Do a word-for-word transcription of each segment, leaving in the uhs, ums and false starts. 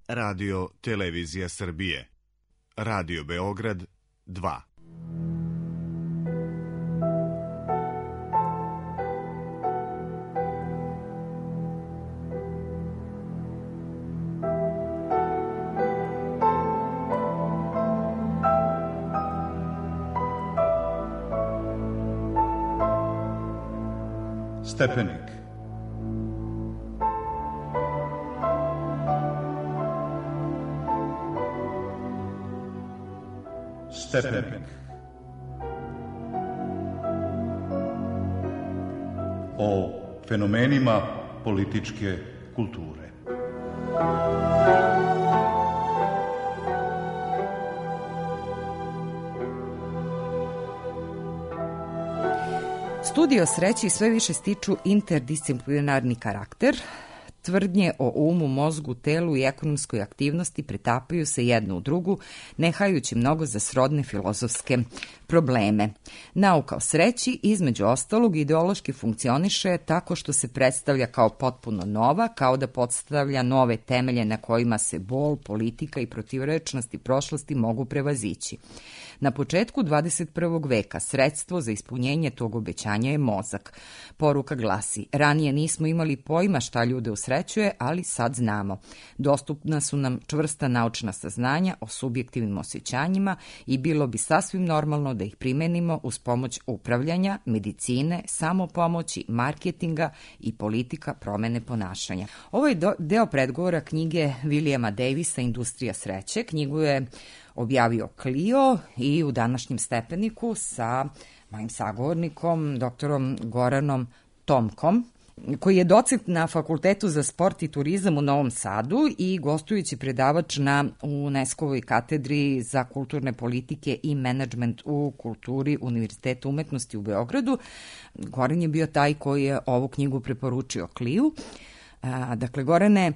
Radio Televizija Srbije. Radio Beograd dva. Stepenik. Stepenik. O fenomenima političke kulture. Studio sreći sve više stiču interdisciplinarni karakter. Tvrdnje o umu, mozgu, telu i ekonomskoj aktivnosti pretapaju se jednu u drugu, ne hajući mnogo za srodne filozofske probleme. Nauka o sreći, između ostalog, ideološki funkcioniše tako što se predstavlja kao potpuno nova, kao da podstavlja nove temelje na kojima se bol, politika i protivrečnosti prošlosti mogu prevazići. Na početku dvadeset prvog veka sredstvo za ispunjenje tog obećanja je mozak. Poruka glasi: ranije nismo imali pojma šta ljude usrećuje, ali sad znamo. Dostupna su nam čvrsta naučna saznanja o subjektivnim osjećanjima i bilo bi sasvim normalno da ih primenimo uz pomoć upravljanja, medicine, samopomoći, marketinga i politika promene ponašanja. Ovo je deo predgovora knjige Williama Davisa Industrija sreće. Knjigu je objavio Clio i u današnjem Stepeniku sa mojim sagovornikom, doktorom Goranom Tomkom, koji je docent na Fakultetu za sport i turizam u Novom Sadu i gostujući predavač na UNESCO-voj katedri za kulturne politike i menadžment u kulturi Univerziteta umetnosti u Beogradu. Goran je bio taj koji je ovu knjigu preporučio Clio. Dakle, Gorane,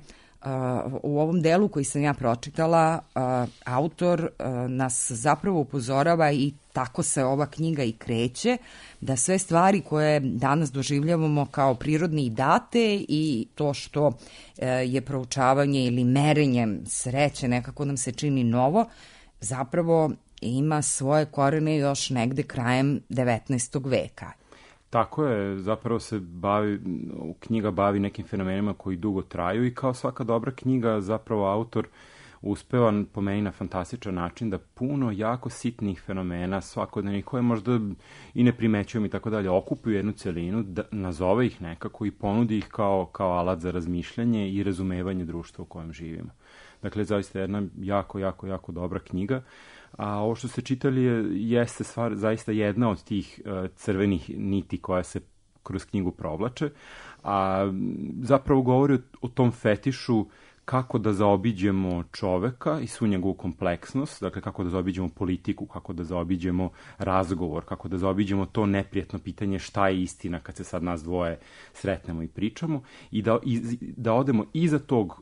u ovom delu koji sam ja pročitala, autor nas zapravo upozorava i tako se ova knjiga i kreće, da sve stvari koje danas doživljavamo kao prirodne i date i to što je proučavanje ili merenje sreće nekako nam se čini novo, zapravo ima svoje korene još negde krajem devetnaestog veka. Tako je, zapravo se bavi, knjiga bavi nekim fenomenima koji dugo traju i kao svaka dobra knjiga zapravo autor uspeva po meni na fantastičan način da puno jako sitnih fenomena svakodnevnih koje možda i ne primećujemo i tako dalje okupi u jednu celinu, da nazove ih nekako i ponudi ih kao, kao alat za razmišljanje i razumevanje društva u kojem živimo. Dakle, zaista jedna jako, jako, jako dobra knjiga. A ovo što ste čitali je, jeste stvar, zaista jedna od tih uh, crvenih niti koja se kroz knjigu provlače, a zapravo govori o, o tom fetišu kako da zaobiđemo čoveka i svu njegovu kompleksnost, dakle kako da zaobiđemo politiku, kako da zaobiđemo razgovor, kako da zaobiđemo to neprijatno pitanje šta je istina kad se sad nas dvoje sretnemo i pričamo i da, i, da odemo iza tog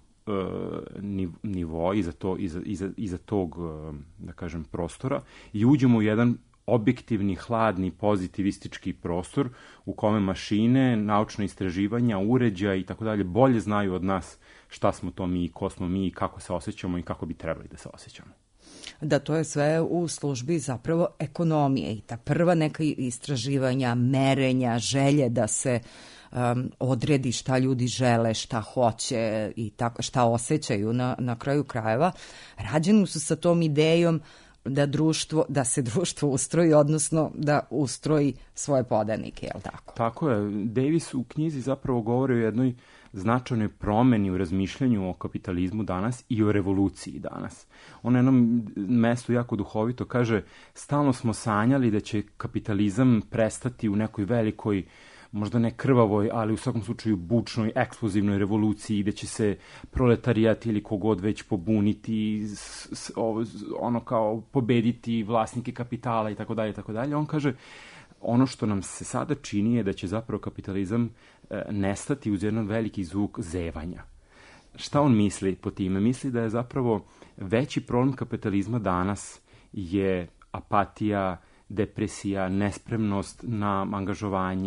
nivo, iza, to, iza, iza, iza tog, da kažem, prostora i uđemo u jedan objektivni, hladni, pozitivistički prostor u kome mašine, naučna istraživanja, uređaja i tako dalje bolje znaju od nas šta smo to mi, ko smo mi, kako se osjećamo i kako bi trebali da se osjećamo. Da, to je sve u službi zapravo ekonomije i ta prva neka istraživanja, merenja, želje da se um, odredi šta ljudi žele, šta hoće i tako, šta osjećaju na, na kraju krajeva, rađeni su sa tom idejom da društvo, da se društvo ustroji, odnosno da ustroji svoje podanike, je li tako? Tako je. Davis u knjizi zapravo govori o jednoj značajnoj promeni u razmišljanju o kapitalizmu danas i o revoluciji danas. On na jednom mestu jako duhovito kaže: stalno smo sanjali da će kapitalizam prestati u nekoj velikoj, možda ne krvavoj, ali u svakom slučaju bučnoj, eksplozivnoj revoluciji, gde će se proletarijat ili kogod već pobuniti, s, s, ono kao pobediti vlasnike kapitala i tako dalje, tako dalje. On kaže, ono što nam se sada čini je da će zapravo kapitalizam e, nestati uz jedan veliki zvuk zevanja. Šta on misli po time? Misli da je zapravo veći problem kapitalizma danas je apatija, depresija, nespremnost na angažovanje,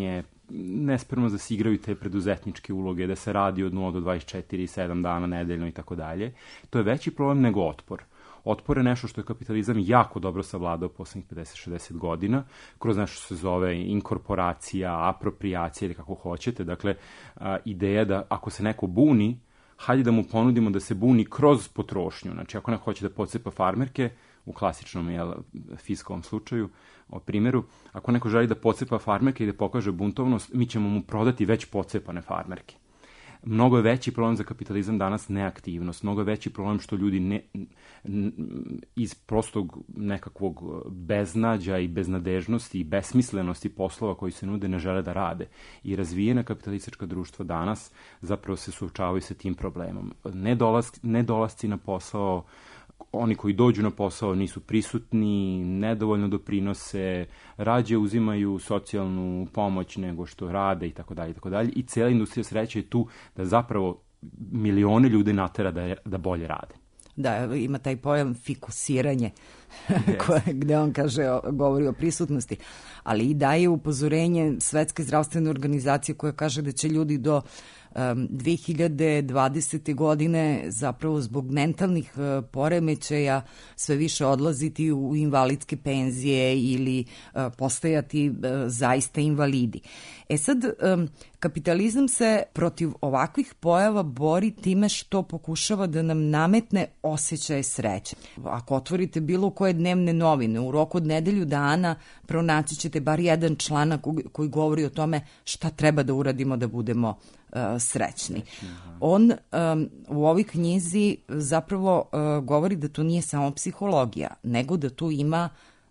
nespremno da se igraju te preduzetničke uloge, da se radi od nula do dvadeset četiri, sedam dana nedeljno i tako dalje. To je veći problem nego otpor. Otpor je nešto što je kapitalizam jako dobro savladao poslednjih pedeset šezdeset godina, kroz nešto što se zove inkorporacija, apropriacija ili kako hoćete. Dakle, a, ideja da ako se neko buni, hajde da mu ponudimo da se buni kroz potrošnju. Znači, ako neko hoće da pocepa farmerke, u klasičnom jel, fiskalnom slučaju, o primjeru, ako neko želi da pocepa farmerke i da pokaže buntovnost, mi ćemo mu prodati već pocepane farmerke. Mnogo je veći problem za kapitalizam danas neaktivnost, mnogo je veći problem što ljudi ne, n, iz prostog nekakvog beznađa i beznadežnosti i besmislenosti poslova koji se nude ne žele da rade. I razvijena kapitalistička društva danas zapravo se suočavaju sa tim problemom. Nedolasci, nedolasci na posao, oni koji dođu na posao nisu prisutni, nedovoljno doprinose, rađe uzimaju socijalnu pomoć nego što rade i tako dalje i tako dalje. I cijela industrija sreće je tu da zapravo milione ljudi natera da, da bolje rade. Da, ima taj pojam fikusiranje, koje, gde on kaže, govori o prisutnosti, ali i daje upozorenje Svetske zdravstvene organizacije koja kaže da će ljudi do um, dve hiljade dvadesete. godine zapravo zbog mentalnih uh, poremećaja sve više odlaziti u invalidske penzije ili uh, postajati uh, zaista invalidi. E sad, um, kapitalizam se protiv ovakvih pojava bori time što pokušava da nam nametne osjećaj sreće. Ako otvorite bilo koje dnevne novine, u roku od nedelju dana pronaći ćete bar jedan članak koji govori o tome šta treba da uradimo da budemo uh, srećni. On um, u ovoj knjizi zapravo uh, govori da to nije samo psihologija, nego da tu ima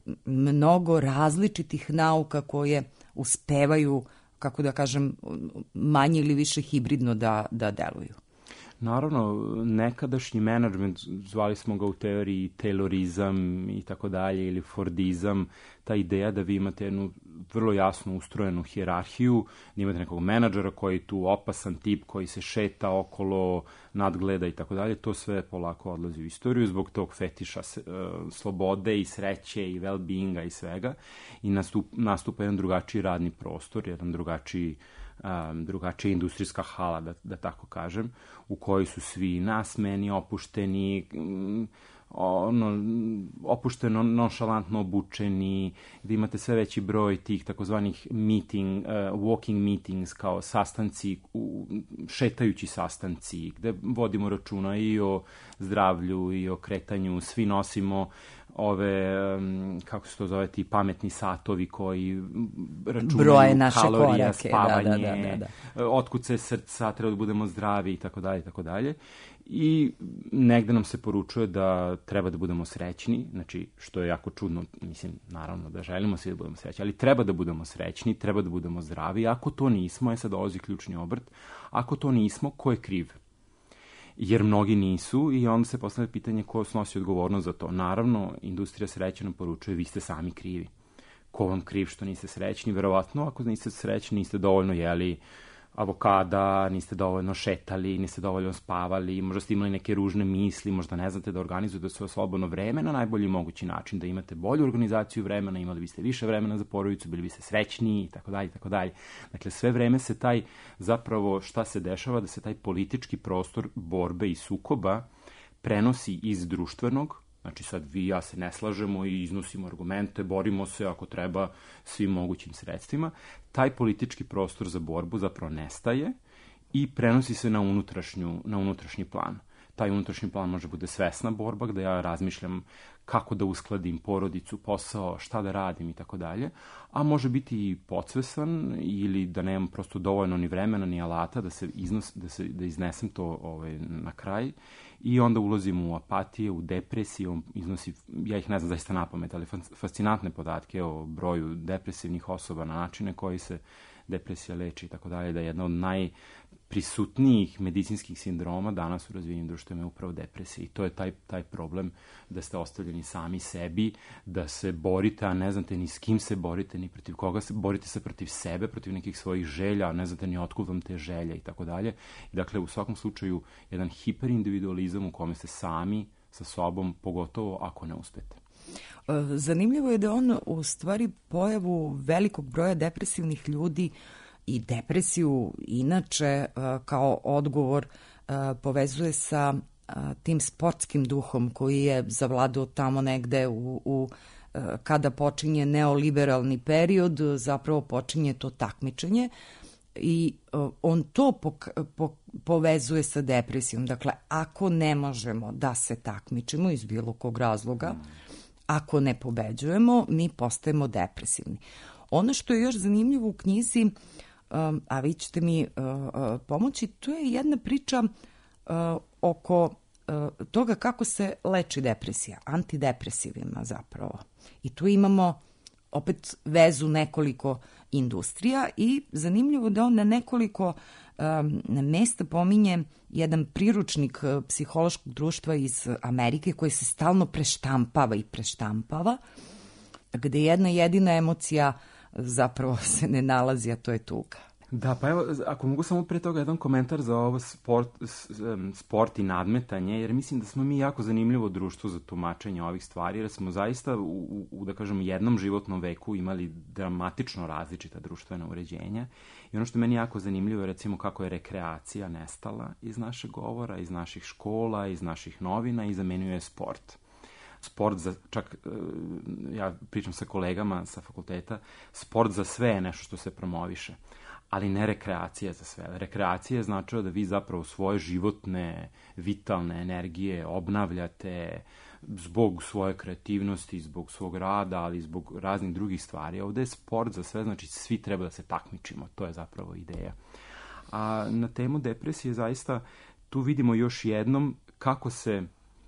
mnogo različitih nauka koje uspevaju, kako da kažem, manje ili više hibridno da, da deluju. Naravno, nekadašnji menadžment, zvali smo ga u teoriji Taylorizam i tako dalje, ili Fordizam, ta ideja da vi imate jednu vrlo jasno ustrojenu hijerarhiju, da imate nekog menadžera koji je tu opasan tip koji se šeta okolo, nadgleda i tako dalje, to sve polako odlazi u istoriju zbog tog fetiša uh, slobode i sreće i well-beinga i svega i nastup, nastupa jedan drugačiji radni prostor, jedan drugačiji Um, drugačija industrijska hala, da, da tako kažem, u kojoj su svi nasmeni, opušteni, um, ono, opušteno, nonšalantno obučeni, gde imate sve veći broj tih takozvanih meeting, uh, walking meetings, kao sastanci, u, šetajući sastanci, gde vodimo računa i o zdravlju i o kretanju, svi nosimo ove, kako se to zove, ti pametni satovi koji računaju kalorije, korake, spavanje, da, da, da, da. otkuce srca, treba da budemo zdravi i tako dalje i tako dalje. I negde nam se poručuje da treba da budemo srećni, znači što je jako čudno, mislim, naravno da želimo svi da budemo srećni, ali treba da budemo srećni, treba da budemo zdravi. Ako to nismo, je sad dolazi ključni obrt, ako to nismo, ko je kriv? Jer mnogi nisu i onda se postavlja pitanje ko snosi odgovornost za to. Naravno, industrija sreće nam poručuje vi ste sami krivi. Ko vam kriv što niste srećni? Verovatno, ako niste srećni, niste dovoljno jeli avokada, niste dovoljno šetali, niste dovoljno spavali, možda ste imali neke ružne misli, možda ne znate da organizujete svoje slobodno vreme na najbolji mogući način, da imate bolju organizaciju vremena, imali biste više vremena za porodicu, bili biste srećniji i tako dalje, tako dalje. Dakle, sve vreme se taj, zapravo šta se dešava, da se taj politički prostor borbe i sukoba prenosi iz društvenog. Znači sad vi i ja se ne slažemo i iznosimo argumente, borimo se ako treba svim mogućim sredstvima. Taj politički prostor za borbu zapravo nestaje i prenosi se na, unutrašnju, na unutrašnji plan. Taj unutrašnji plan može bude svesna borba gde ja razmišljam kako da uskladim porodicu, posao, šta da radim i tako dalje, a može biti i podsvesan ili da nemam prosto dovoljno ni vremena ni alata da se iznos, da se da iznesem to ovaj na kraj i onda ulazim u apatije, u depresiju, on iznosi, ja ih ne znam zaista napamet, ali fascinantne podatke o broju depresivnih osoba na načine koji se depresija leči i tako dalje, da je jedna od najprisutnijih medicinskih sindroma danas u razvijenim društvima je upravo depresija i to je taj, taj problem da ste ostavljeni sami sebi, da se borite, a ne znate ni s kim se borite, ni protiv koga se borite, se protiv sebe, protiv nekih svojih želja, a ne znate ni otkud vam te želje i tako dalje. Dakle, u svakom slučaju, jedan hiperindividualizam u kome ste sami sa sobom, pogotovo ako ne uspete. Zanimljivo je da on u stvari pojavu velikog broja depresivnih ljudi i depresiju inače kao odgovor povezuje sa tim sportskim duhom koji je zavladao tamo negde u, u kada počinje neoliberalni period, zapravo počinje to takmičenje i on to pok, po, povezuje sa depresijom. Dakle, ako ne možemo da se takmičimo iz bilo kog razloga, ako ne pobeđujemo, mi postajemo depresivni. Ono što je još zanimljivo u knjizi, a vi ćete mi pomoći, to je jedna priča oko toga kako se leči depresija, antidepresivima zapravo. I tu imamo opet vezu nekoliko industrija i zanimljivo da on na nekoliko um, mesta pominje jedan priručnik psihološkog društva iz Amerike koji se stalno preštampava i preštampava, gde jedna jedina emocija zapravo se ne nalazi, a to je tuga. Da, pa evo, ako mogu samo pre toga jedan komentar za ovo sport, sport i nadmetanje, jer mislim da smo mi jako zanimljivo društvo za tumačenje ovih stvari, jer smo zaista u, u da kažem, jednom životnom veku imali dramatično različita društvena uređenja. I ono što je meni jako zanimljivo je recimo kako je rekreacija nestala iz našeg govora, iz naših škola, iz naših novina i zamenio je sport. Sport za, čak, ja pričam sa kolegama sa fakulteta, sport za sve je nešto što se promoviše, ali ne rekreacija za sve. Rekreacija je značila da vi zapravo svoje životne, vitalne energije obnavljate zbog svoje kreativnosti, zbog svog rada, ali zbog raznih drugih stvari. Ovde je sport za sve, znači svi treba da se takmičimo, to je zapravo ideja. A na temu depresije zaista tu vidimo još jednom kako se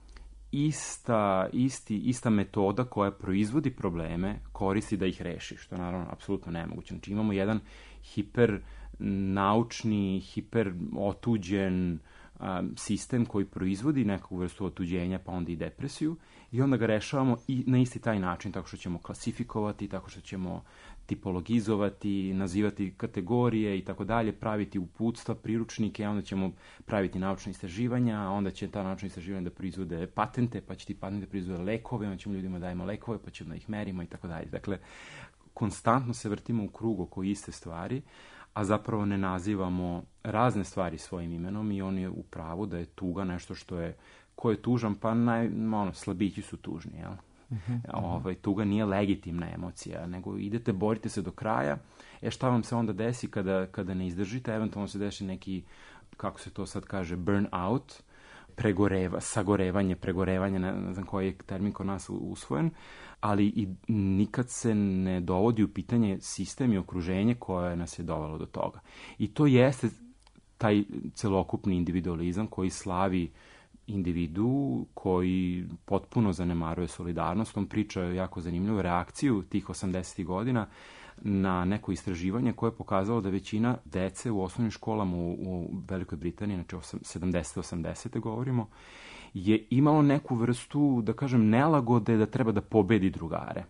ista, isti, ista metoda koja proizvodi probleme koristi da ih reši, što je naravno apsolutno nemoguće. Znači imamo jedan hiper naučni, hiper otuđen um, sistem koji proizvodi neku vrstu otuđenja, pa onda i depresiju, i onda ga rešavamo i na isti taj način, tako što ćemo klasifikovati, tako što ćemo tipologizovati, nazivati kategorije i tako dalje, praviti uputstva, priručnike, onda ćemo praviti naučne istraživanja, onda će ta naučna istraživanja da proizvode patente, pa će ti patente proizvode lekove, onda ćemo ljudima dajemo lekove, pa ćemo da ih merimo i tako dalje. Dakle, konstantno se vrtimo u krug oko iste stvari, a zapravo ne nazivamo razne stvari svojim imenom i on je u pravu da je tuga nešto što je, ko je tužan, pa naj, ono, slabići su tužni, jel? Uh-huh, ovaj, tuga nije legitimna emocija, nego idete, borite se do kraja. E šta vam se onda desi kada, kada ne izdržite? Eventualno se desi neki, kako se to sad kaže, burn out, pregoreva, sagorevanje, pregorevanje, ne, ne znam koji je termin kod nas usvojen, ali i nikad se ne dovodi u pitanje sistem i okruženje koje nas je dovelo do toga. I to jeste taj celokupni individualizam koji slavi individu, koji potpuno zanemaruje solidarnost. On priča jako zanimljivu reakciju tih osamdesetih godina na neko istraživanje koje je pokazalo da većina dece u osnovnim školama u, u Velikoj Britaniji, znači sedamdesete osamdesete govorimo, je imalo neku vrstu, da kažem, nelagode da treba da pobedi drugare.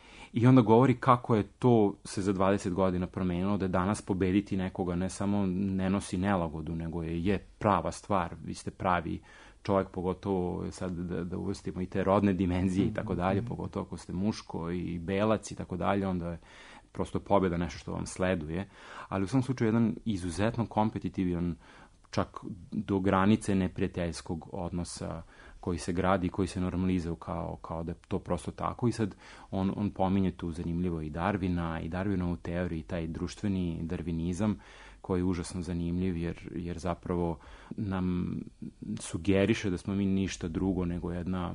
I onda govori kako je to se za dvadeset godina promenilo, da danas pobediti nekoga ne samo ne nosi nelagodu, nego je, je prava stvar, vi ste pravi čovjek, pogotovo sad da, da uvrstimo i te rodne dimenzije i tako dalje, pogotovo ako ste muško i belac i tako dalje, onda je prosto pobjeda nešto što vam sleduje. Ali u svom slučaju jedan izuzetno kompetitivan, čak do granice neprijateljskog odnosa koji se gradi, koji se normalizuje kao, kao da je to prosto tako. I sad on, on pominje tu zanimljivo i Darwina i Darwinovu teoriju, taj društveni darvinizam koji je užasno zanimljiv jer, jer zapravo nam sugeriše da smo mi ništa drugo nego jedna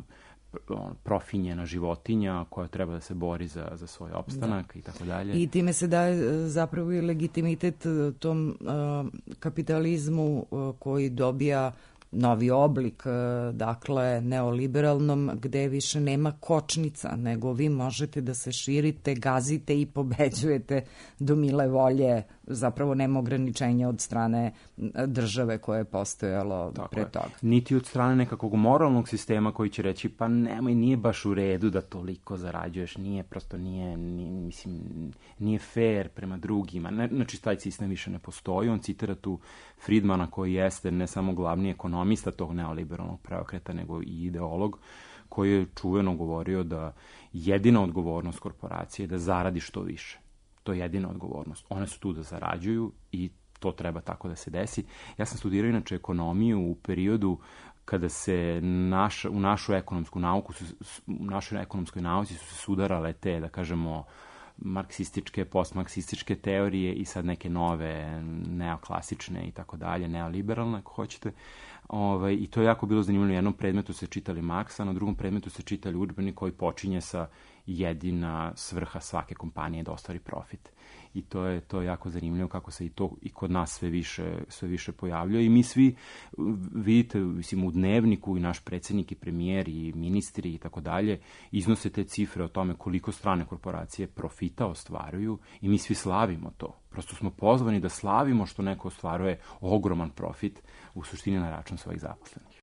profinjena životinja koja treba da se bori za, za svoj opstanak da. I tako dalje. I time se daje zapravo i legitimitet tom uh, kapitalizmu uh, koji dobija novi oblik, dakle, neoliberalnom, gde više nema kočnica, nego vi možete da se širite, gazite i pobeđujete do mile volje. Zapravo nema ograničenja od strane države koje je postojalo tako pre toga. Niti od strane nekakvog moralnog sistema koji će reći pa nemoj, nije baš u redu da toliko zarađuješ, nije, prosto nije, nije mislim, nije fair prema drugima. Ne, znači, taj sistem više ne postoji. On citira tu Friedmana koji jeste ne samo glavni ekonomista tog neoliberalnog preokreta, nego i ideolog koji je čuveno govorio da jedina odgovornost korporacije je da zaradi što više. To je jedina odgovornost. One su tu da zarađuju i to treba tako da se desi. Ja sam studirao inače ekonomiju u periodu kada se naš, u našu ekonomsku nauku, u našoj ekonomskoj nauci su se sudarale te, da kažemo, marksističke, postmarksističke teorije i sad neke nove, neoklasične i tako dalje, neoliberalne, ako hoćete. Ovaj, I to je jako bilo zanimljivo. Na jednom predmetu se čitali Marksa, na drugom predmetu se čitali udžbenik koji počinje sa jedina svrha svake kompanije da ostvari profit. I to je, to je jako zanimljivo kako se i to i kod nas sve više, sve više pojavljuje. I mi svi, vidite, mislim, u Dnevniku i naš predsjednik i premijer i ministri i tako dalje iznose te cifre o tome koliko strane korporacije profita ostvaruju i mi svi slavimo to. Prosto smo pozvani da slavimo što neko ostvaruje ogroman profit u suštini na račun svojih zaposlenih.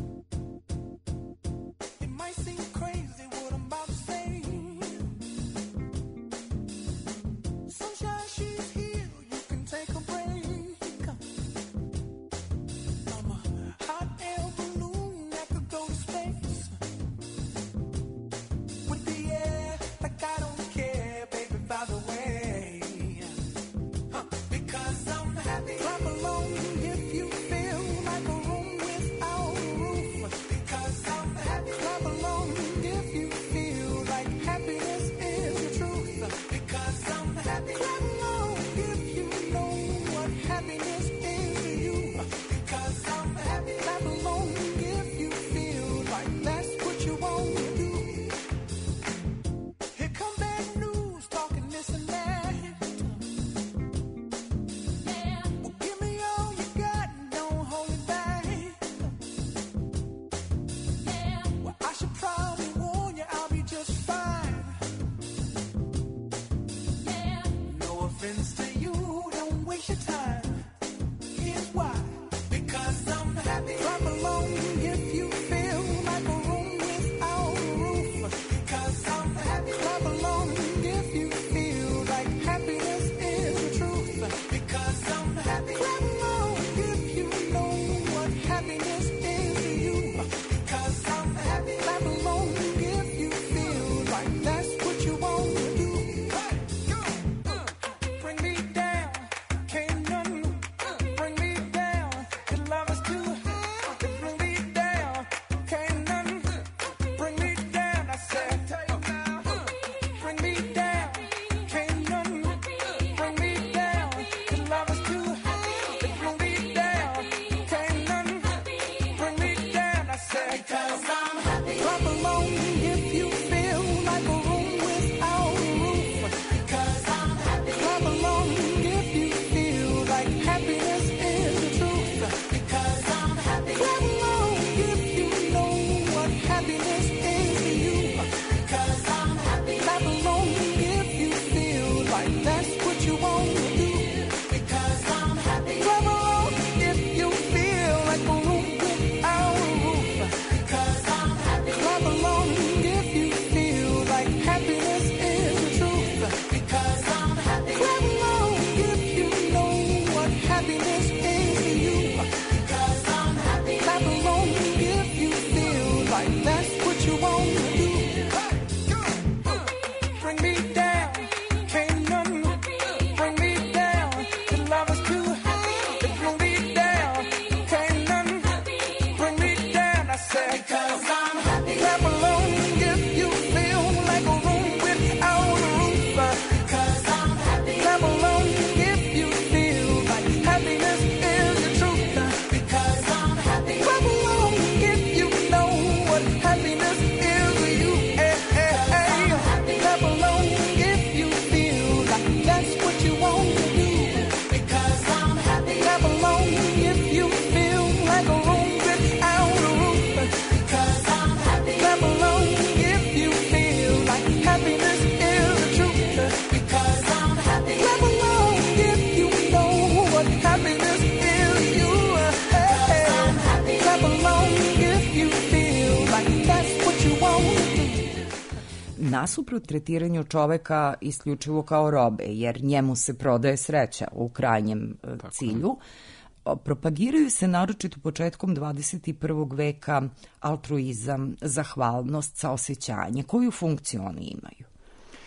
Nasuprot tretiranju čoveka isključivo kao robe, jer njemu se prodaje sreća u krajnjem Tako. cilju, propagiraju se naročito početkom dvadeset prvog veka altruizam, zahvalnost, saosećanje. Koju funkciju oni imaju?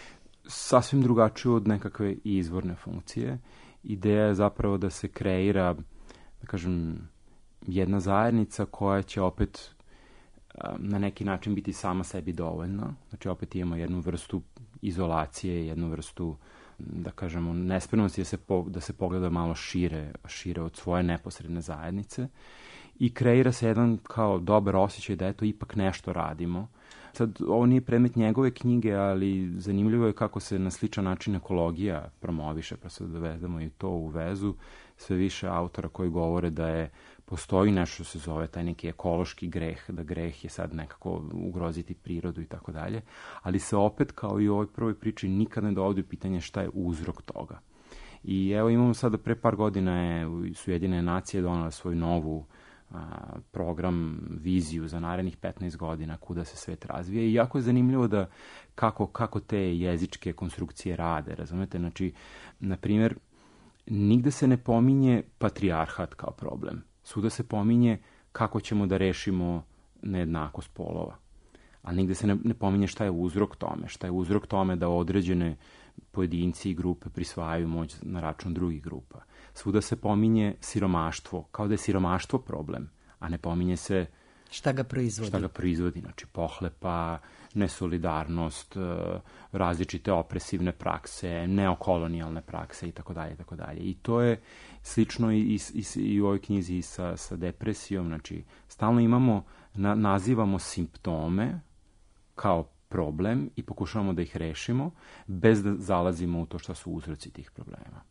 sasvim drugačiju od nekakve izvorne funkcije. Ideja je zapravo da se kreira, da kažem, jedna zajednica koja će opet na neki način biti sama sebi dovoljna. Znači, opet imamo jednu vrstu izolacije, jednu vrstu, da kažemo, nespremnosti da se, po, da se pogleda malo šire, šire od svoje neposredne zajednice i kreira se jedan kao dobar osjećaj da eto ipak nešto radimo. Sad, ovo nije predmet njegove knjige, ali zanimljivo je kako se na sličan način ekologija promoviše, pa se dovedemo i to u vezu. Sve više autora koji govore da je postoji nešto što se zove taj neki ekološki greh, da greh je sad nekako ugroziti prirodu i tako dalje, ali se opet, kao i u ovoj prvoj priči, nikad ne dovodi u pitanje šta je uzrok toga. I evo imamo sada, pre par godina je, su Ujedinjene nacije donale svoju novu a, program, viziju za narednih petnaest godina kuda se svet razvija i jako je zanimljivo da kako, kako te jezičke konstrukcije rade, razumete? Znači, na primjer, nigde se ne pominje patrijarhat kao problem. Svuda se pominje kako ćemo da rešimo nejednakost polova. A nigde se ne, ne pominje šta je uzrok tome. Šta je uzrok tome da određene pojedinci i grupe prisvajaju moć na račun drugih grupa. Svuda se pominje siromaštvo, kao da je siromaštvo problem, a ne pominje se šta ga proizvodi. Šta ga proizvodi, znači pohlepa, nesolidarnost, različite opresivne prakse, neokolonijalne prakse i tako dalje, tako dalje. I to je slično i, i, i, i u ovoj knjizi i sa, sa depresijom, znači stalno imamo, na, nazivamo simptome kao problem i pokušavamo da ih rešimo bez da zalazimo u to šta su uzroci tih problema.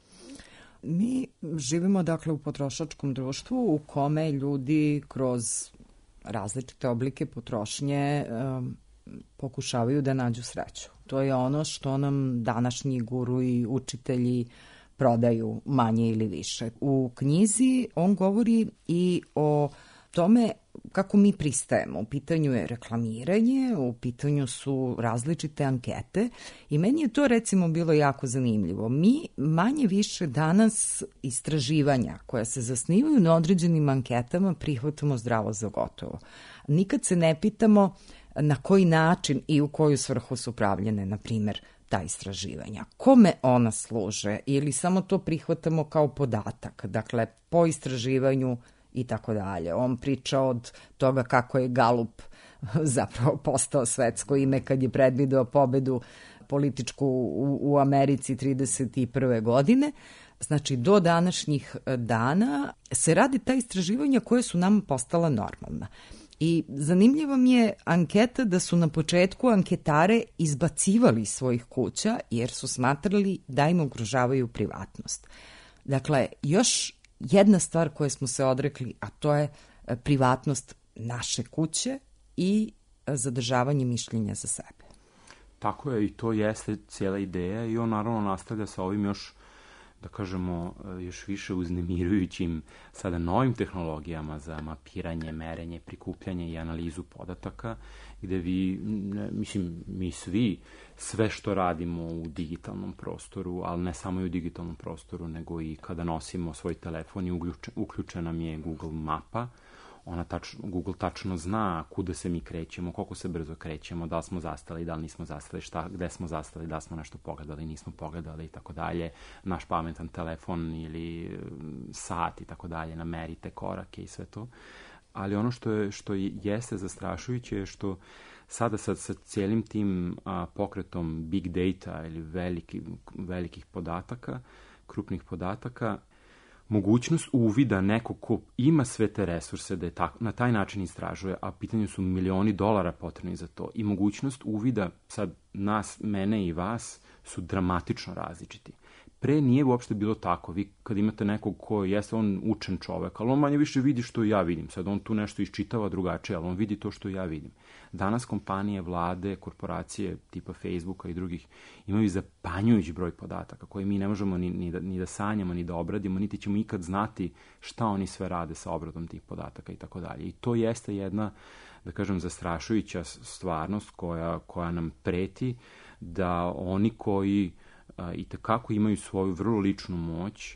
Mi živimo dakle u potrošačkom društvu u kome ljudi kroz različite oblike potrošnje um, pokušavaju da nađu sreću. To je ono što nam današnji guru i učitelji prodaju manje ili više. U knjizi on govori i o tome kako mi pristajemo. U pitanju je reklamiranje, u pitanju su različite ankete i meni je to recimo bilo jako zanimljivo. Mi manje više danas istraživanja koja se zasnivaju na određenim anketama prihvatamo zdravo za gotovo. Nikad se ne pitamo na koji način i u koju svrhu su pravljene, na primjer, ta istraživanja. Kome ona služe ili samo to prihvatamo kao podatak. Dakle, po istraživanju i tako dalje. On priča od toga kako je Galup zapravo postao svetsko ime kad je predvideo pobedu političku u, u Americi trideset prve godine. Znači, do današnjih dana se radi ta istraživanja koje su nam postala normalna. I zanimljiva mi je anketa da su na početku anketare izbacivali iz svojih kuća jer su smatrali da im ugrožavaju privatnost. Dakle, još jedna stvar koje smo se odrekli, a to je privatnost naše kuće i zadržavanje mišljenja za sebe. Tako je, i to jeste cijela ideja i on naravno nastavlja sa ovim još, da kažemo, još više uznemirujućim sada novim tehnologijama za mapiranje, merenje, prikupljanje i analizu podataka, gde vi, mislim, mi svi, sve što radimo u digitalnom prostoru, ali ne samo i u digitalnom prostoru, nego i kada nosimo svoj telefon i uključena nam je Google mapa, ona tačno, Google tačno zna kuda se mi krećemo, koliko se brzo krećemo, da li smo zastali, da li nismo zastali, šta, gde smo zastali, da li smo nešto pogledali, nismo pogledali i tako dalje. Naš pametan telefon ili sat i tako dalje, namerite korake i sve to. Ali ono što je, što jeste zastrašujuće je što sada sa, sa cijelim tim a, pokretom big data ili veliki, velikih podataka, krupnih podataka, mogućnost uvida nekog ko ima sve te resurse da je tak, na taj način istražuje, a pitanju su milioni dolara potrebni za to, i mogućnost uvida sad nas, mene i vas su dramatično različiti. Pre nije uopšte bilo tako. Vi kad imate nekog ko jeste on učen čovek, ali on manje više vidi što ja vidim. Sad on tu nešto iščitava drugačije, ali on vidi to što ja vidim. Danas kompanije, vlade, korporacije tipa Facebooka i drugih imaju zapanjujući broj podataka koje mi ne možemo ni, ni, da, ni da sanjamo, ni da obradimo, niti ćemo ikad znati šta oni sve rade sa obradom tih podataka i tako dalje. I to jeste jedna, da kažem, zastrašujuća stvarnost koja, koja nam preti da oni koji i tekako imaju svoju vrlo ličnu moć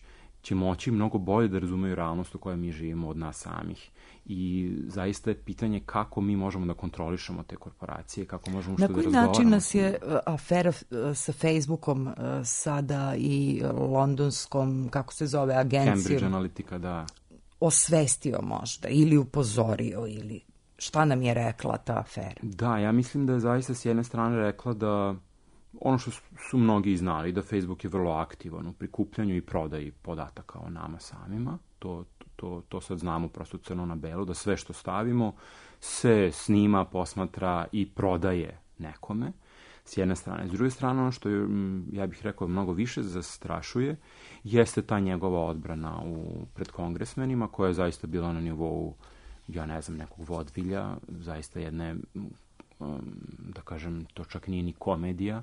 će moći mnogo bolje da razumeju realnost u kojoj mi živimo od nas samih. I zaista je pitanje kako mi možemo da kontrolišemo te korporacije, kako možemo što da razgovaramo. Na koji način nas je afera sa Facebookom sada i londonskom, kako se zove, agencijom? Cambridge Analytica, da. Osvestio možda ili upozorio ili šta nam je rekla ta afera? Da, ja mislim da je zaista s jedne strane rekla da ono što su mnogi znali, da Facebook je vrlo aktivan u prikupljanju i prodaji podataka o nama samima. To, to, to sad znamo prosto crno na belo, da sve što stavimo se snima, posmatra i prodaje nekome, s jedne strane. S druge strane, ono što je, ja bih rekao, mnogo više zastrašuje, jeste ta njegova odbrana u, pred kongresmenima, koja je zaista bila na nivou, ja ne znam, nekog vodvilja, zaista jedne, da kažem, to čak nije ni komedija,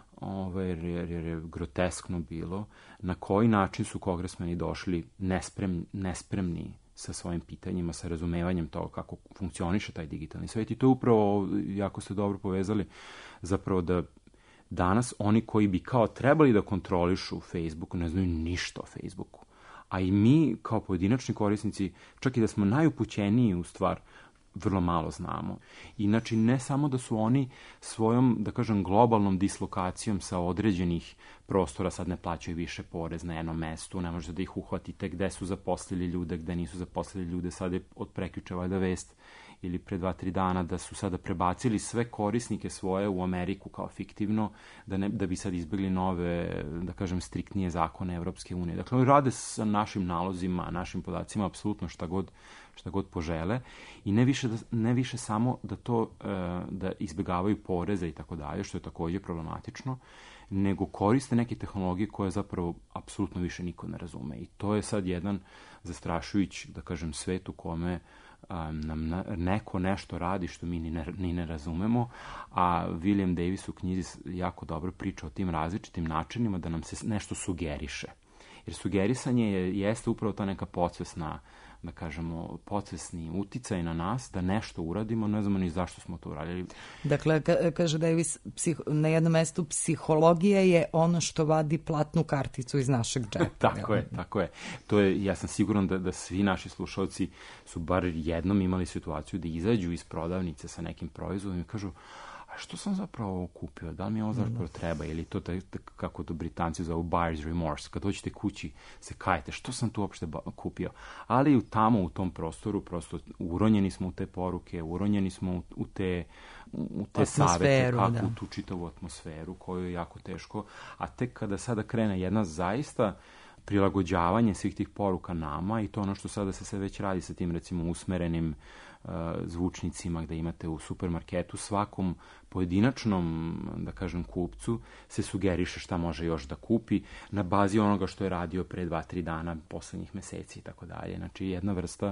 Ove, jer, jer, jer je groteskno bilo na koji način su kongresmeni došli nespremni, nespremni sa svojim pitanjima, sa razumevanjem toga kako funkcioniše taj digitalni svet. I to je upravo, jako ste dobro povezali, zapravo da danas oni koji bi kao trebali da kontrolišu Facebook ne znaju ništa o Facebooku. A i mi kao pojedinačni korisnici, čak i da smo najupućeniji u stvar, vrlo malo znamo. Inači, ne samo da su oni svojom, da kažem, globalnom dislokacijom sa određenih prostora sad ne plaćaju više porez na jednom mestu, ne možete da ih uhvatite gde su zaposlili ljude, gde nisu zaposlili ljude. Sad je od prekjuče valjda vest ili pre dva, tri dana da su sada prebacili sve korisnike svoje u Ameriku kao fiktivno, da, ne, da bi sad izbjegli nove, da kažem, striktnije zakone Evropske unije. Dakle, oni rade sa našim nalozima, našim podacima, apsolutno šta god, šta god požele i ne više, da, ne više samo da to, da izbjegavaju poreze i tako dalje, što je također problematično, nego koriste neke tehnologije koje zapravo apsolutno više niko ne razume. I to je sad jedan zastrašujući, da kažem, svet u kome Um, nam na, neko nešto radi što mi ni ne, ni ne razumemo, a William Davis u knjizi jako dobro priča o tim različitim načinima da nam se nešto sugeriše. Jer sugerisanje je, jeste upravo ta neka podsvesna, da kažemo, podsvesni uticaj na nas, da nešto uradimo, ne znamo ni zašto smo to uradili. Dakle, ka, kaže Davis, psih, na jednom mestu psihologija je ono što vadi platnu karticu iz našeg džepa. Tako je, tako je. To je, ja sam siguran da, da svi naši slušalci su bar jednom imali situaciju da izađu iz prodavnice sa nekim proizvodom i kažu, a što sam zapravo ovo kupio? Da li mi ovo zapravo treba? Ili to tak, tak, kako to Britanci zovu buyer's remorse? Kad dođete kući, se kajete, što sam tu uopšte kupio? Ali tamo, u tom prostoru, prosto uronjeni smo u te poruke, uronjeni smo u, u te, u te savete, kako da. U tu čitavu atmosferu koju je jako teško. A tek kada sada krene jedna zaista prilagođavanje svih tih poruka nama i to ono što sada se sve već radi sa tim, recimo, usmerenim uh, zvučnicima gde imate u supermarketu, svakom pojedinačnom, da kažem, kupcu se sugeriše šta može još da kupi na bazi onoga što je radio pre dva, tri dana, poslednjih meseci i tako dalje. Znači, jedna vrsta,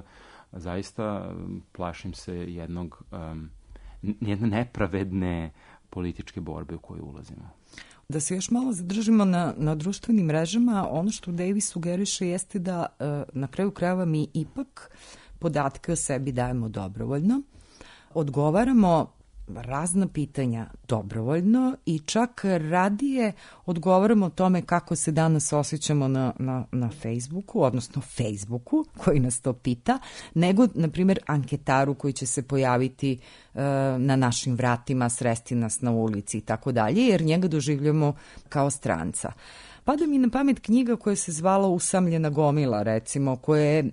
zaista plašim se jednog, um, jedne nepravedne političke borbe u koju ulazimo. Da se još malo zadržimo na, na društvenim mrežama, ono što Davis sugeriše jeste da e, na kraju krajeva mi ipak podatke o sebi dajemo dobrovoljno, odgovaramo razna pitanja dobrovoljno i čak radije odgovaramo o tome kako se danas osjećamo na, na, na Facebooku, odnosno Facebooku koji nas to pita, nego, na primjer, anketaru koji će se pojaviti e, na našim vratima, sresti nas na ulici i tako dalje, jer njega doživljamo kao stranca. Pada mi na pamet knjiga koja se zvala Usamljena gomila, recimo, koja je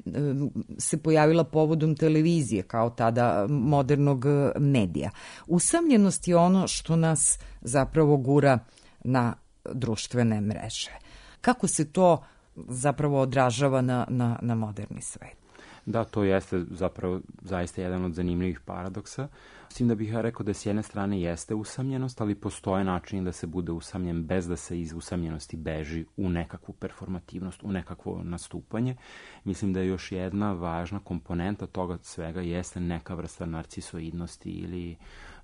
se pojavila povodom televizije kao tada modernog medija. Usamljenost je ono što nas zapravo gura na društvene mreže. Kako se to zapravo odražava na, na, na moderni svet? Da, to jeste zapravo zaista jedan od zanimljivih paradoksa. S tim da bih ja rekao da s jedne strane jeste usamljenost, ali postoje način da se bude usamljen bez da se iz usamljenosti beži u nekakvu performativnost, u nekakvo nastupanje. Mislim da je još jedna važna komponenta toga svega jeste neka vrsta narcisoidnosti ili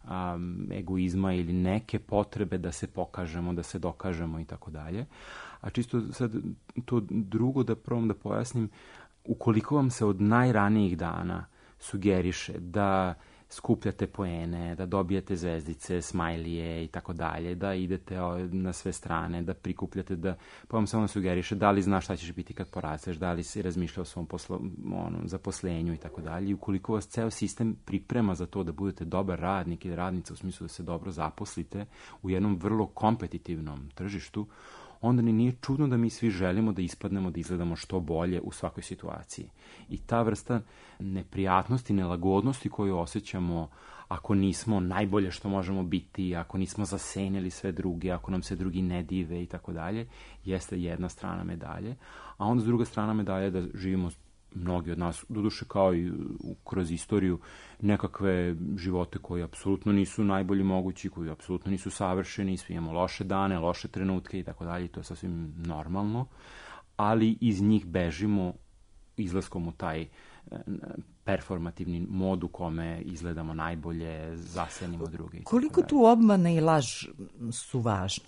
um, egoizma ili neke potrebe da se pokažemo, da se dokažemo i tako dalje. A čisto sad to drugo da probam da pojasnim, ukoliko vam se od najranijih dana sugeriše da skupljate poene, da dobijete zvezdice, smajlije i tako dalje, da idete na sve strane, da prikupljate, da pa vam samo sugeriše da li znaš šta ćeš biti kad porasteš, da li si razmišljao o svom poslo, ono, zaposlenju i tako dalje. I ukoliko vas ceo sistem priprema za to da budete dobar radnik ili radnica u smislu da se dobro zaposlite u jednom vrlo kompetitivnom tržištu, onda ni nije čudno da mi svi želimo da ispadnemo, da izgledamo što bolje u svakoj situaciji. I ta vrsta neprijatnosti, nelagodnosti koju osjećamo ako nismo najbolje što možemo biti, ako nismo zasenili sve druge, ako nam se drugi ne dive i tako dalje, jeste jedna strana medalje. A onda s druga strana medalje je da živimo mnogi od nas, doduše kao i kroz istoriju, nekakve živote koji apsolutno nisu najbolji mogući, koji apsolutno nisu savršeni, svi imamo loše dane, loše trenutke i tako dalje, to je sasvim normalno, ali iz njih bežimo izlaskom u taj performativni mod u kome izgledamo najbolje, zasenimo druge. Koliko tu obmana i laž su važni?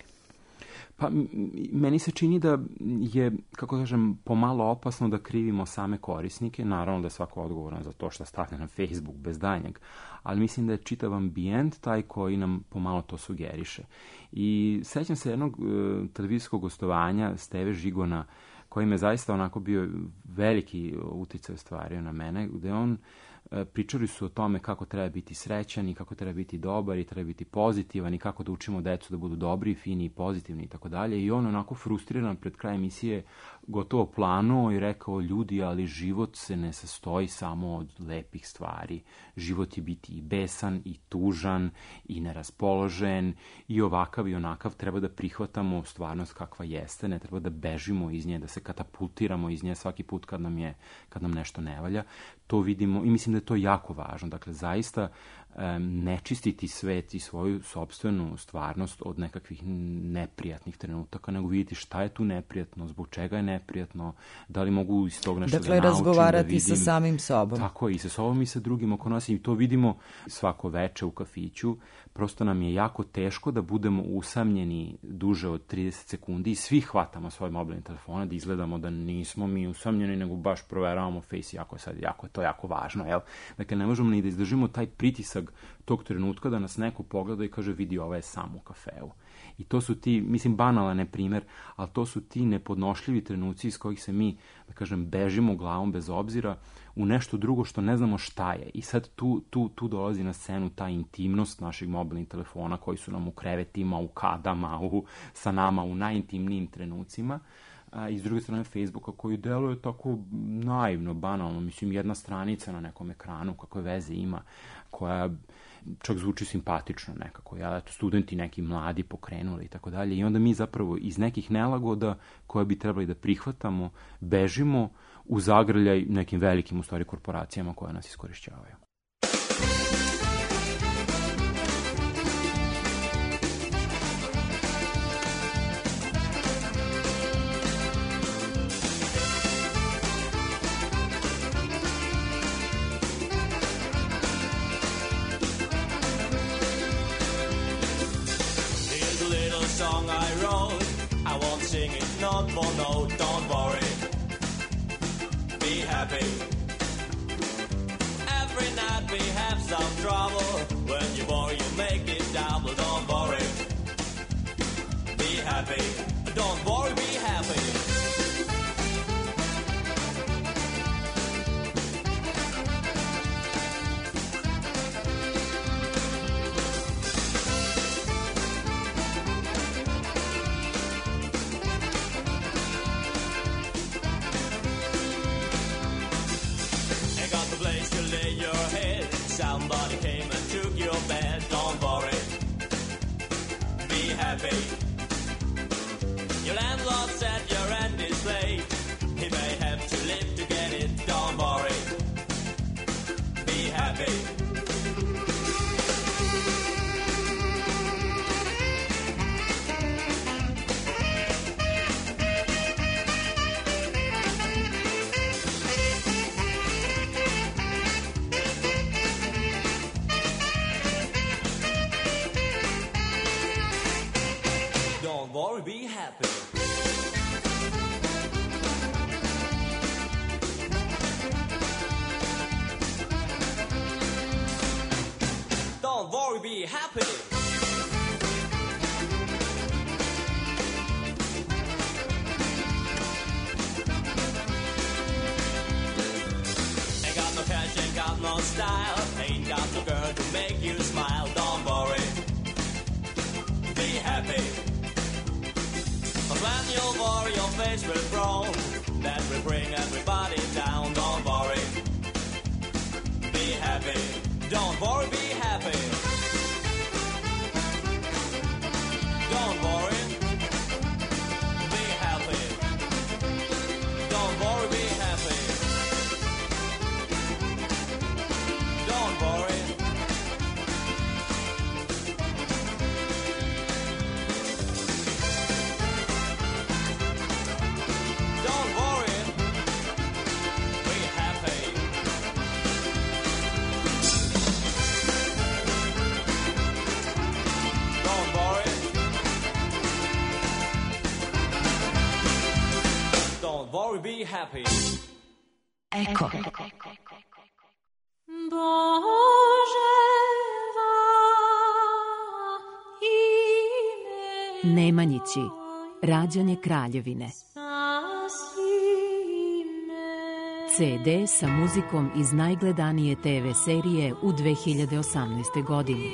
Pa meni se čini da je, kako kažem, pomalo opasno da krivimo same korisnike, naravno da je svako odgovoran za to što stavlja na Facebook bez danjeg, ali mislim da je čitav ambijent taj koji nam pomalo to sugeriše. I sećam se jednog e, televizijskog gostovanja Steve Žigona, koji me zaista onako bio veliki uticaj stvario na mene, gde on pričali su o tome kako treba biti srećan i kako treba biti dobar i treba biti pozitivan i kako da učimo decu da budu dobri, fini i pozitivni i tako dalje. I on onako frustriran pred kraj emisije gotovo planuo i rekao, ljudi, ali život se ne sastoji samo od lepih stvari. Život je biti i besan i tužan i neraspoložen i ovakav i onakav. Treba da prihvatamo stvarnost kakva jeste, ne treba da bežimo iz nje, da se katapultiramo iz nje svaki put kad nam, je, kad nam nešto ne valja. To vidimo i mislim da je to jako važno. Dakle, zaista um, ne čistiti svet i svoju sopstvenu stvarnost od nekakvih neprijatnih trenutaka, nego vidjeti šta je tu neprijatno, zbog čega je neprijatno, da li mogu iz tog nešto dakle, da naučim, razgovarati da vidim. sa samim sobom. Tako je, i sa sobom i sa drugim oko nas. I to vidimo svako veče u kafiću. Prosto nam je jako teško da budemo usamljeni duže od trideset sekundi i svi hvatamo svoje mobilne telefone, da izgledamo da nismo mi usamljeni, nego baš proveravamo face, jako je sad, jako je to jako važno, jel? Dakle, ne možemo ni da izdržimo taj pritisak tog trenutka da nas neko pogleda i kaže, vidi, ova je sam u kafeu. I to su ti, mislim, banalan je primer, ali to su ti nepodnošljivi trenuci iz kojih se mi, da kažem, bežimo glavom bez obzira u nešto drugo što ne znamo šta je. I sad tu, tu, tu dolazi na scenu ta intimnost naših mobilnih telefona koji su nam u krevetima, u kadama, u, sa nama u najintimnijim trenucima. A, i s druge strane Facebooka koji deluje tako naivno, banalno, mislim, jedna stranica na nekom ekranu, kakve veze ima, koja čak zvuči simpatično nekako, ja, eto, studenti neki mladi pokrenuli i tako dalje, i onda mi zapravo iz nekih nelagoda koje bi trebali da prihvatamo, bežimo u zagrljaj nekim velikim, u stvari, korporacijama koje nas iskorišćavaju. happy. Ain't got no cash, ain't got no style, ain't got no girl to make you smile. Don't worry, be happy. But when you worry, your face will frown. That will bring everybody down. Don't worry, be happy. Don't worry, be happy. Don't worry, be happy. Don't worry, be happy. Don't worry. Don't worry, be happy. Don't worry. Don't worry, be happy. Eko. Nemanjići, rađanje kraljevine. ce de sa muzikom iz najgledanije te ve serije u dve hiljade osamnaestoj. godini.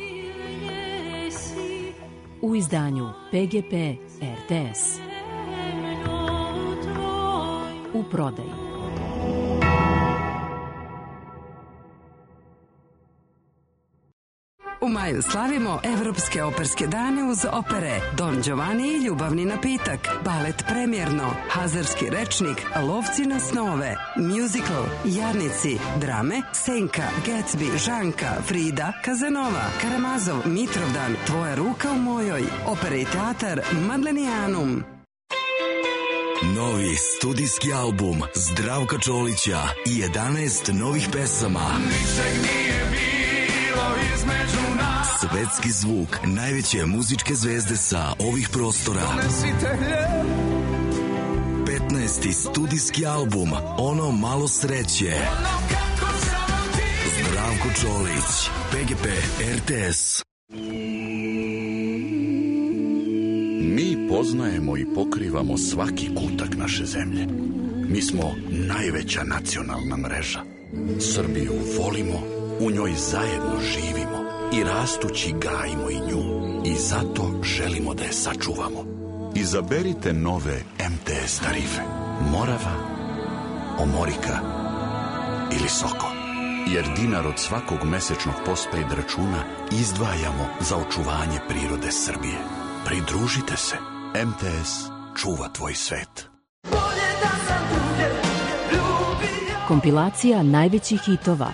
U izdanju pe ge pe er te es. U prodaji. U maju slavimo Evropske operske dane uz opere Don Giovanni i ljubavni napitak, balet Premjerno, Hazarski rečnik, Lovci na snove, musical, Jarnici, drame Senka, Gatsby, Žanka, Frida, Kazanova, Karamazov, Mitrovdan, Tvoja ruka u mojoj, opera i teatar Madlenijanum. Novi studijski album Zdravka Čolića i jedanaest novih pesama. Ničeg nije bilo između nas. Svetski zvuk najveće muzičke zvezde sa ovih prostora. petnaesti studijski album Ono malo sreće. Zdravko Čolić, pe ge pe er te es. Mi poznajemo i pokrivamo svaki kutak naše zemlje. Mi smo najveća nacionalna mreža. Srbiju volimo, u njoj zajedno živimo i rastući gajimo i nju. I zato želimo da je sačuvamo. Izaberite nove em te es tarife. Morava, Omorika ili Soko. Jer dinar od svakog mesečnog postpaid računa izdvajamo za očuvanje prirode Srbije. Pridružite se. em te es čuva tvoj svet. Kompilacija najvećih hitova.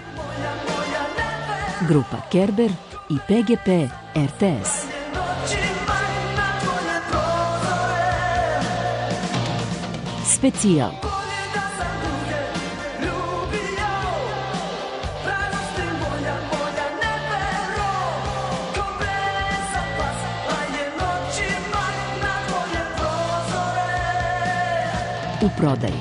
Grupa Kerber i pe ge pe er te es. Specijal. U prodaji.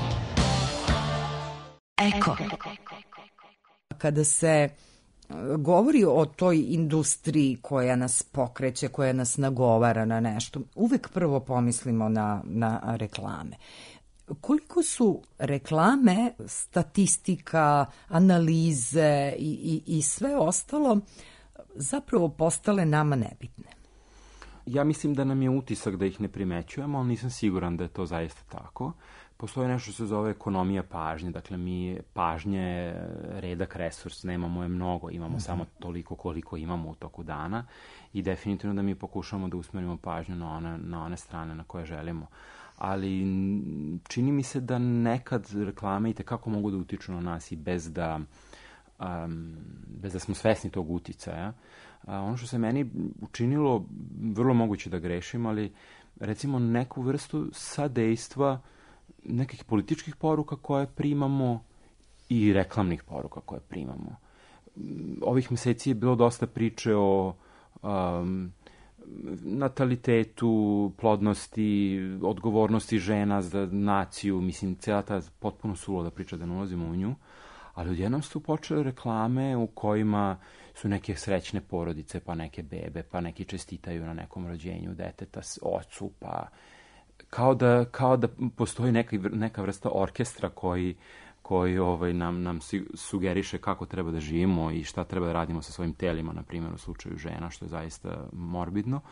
Eko. Kada se govori o toj industriji koja nas pokreće, koja nas nagovara na nešto, uvek prvo pomislimo na, na reklame. Koliko su reklame, statistika, analize i, i, i sve ostalo zapravo postale nama nebitne? Ja mislim da nam je utisak da ih ne primećujemo, ali nisam siguran da je to zaista tako. Postoje nešto što se zove ekonomija pažnje, dakle mi pažnje redak resurs, nemamo je mnogo, imamo mm-hmm. samo toliko koliko imamo u toku dana i definitivno da mi pokušamo da usmerimo pažnju na one, na one strane na koje želimo. Ali čini mi se da nekad reklame i tekako mogu da utiču na nas i bez da, um, bez da smo svesni tog uticaja. A ono što se meni učinilo, vrlo moguće da grešim, ali recimo neku vrstu sadejstva nekih političkih poruka koje primamo i reklamnih poruka koje primamo. Ovih meseci je bilo dosta priče o um, natalitetu, plodnosti, odgovornosti žena za naciju, mislim, cijela ta potpuno suluda priča da ne ulazimo u nju, ali odjednom su počele reklame u kojima su neke srećne porodice, pa neke bebe, pa neki čestitaju na nekom rođenju deteta, ocu, pa kao da, kao da postoji neka, neka vrsta orkestra koji, koji ovaj, nam, nam sugeriše kako treba da živimo i šta treba da radimo sa svojim telima, na primjer u slučaju žena, što je zaista morbidno.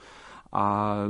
A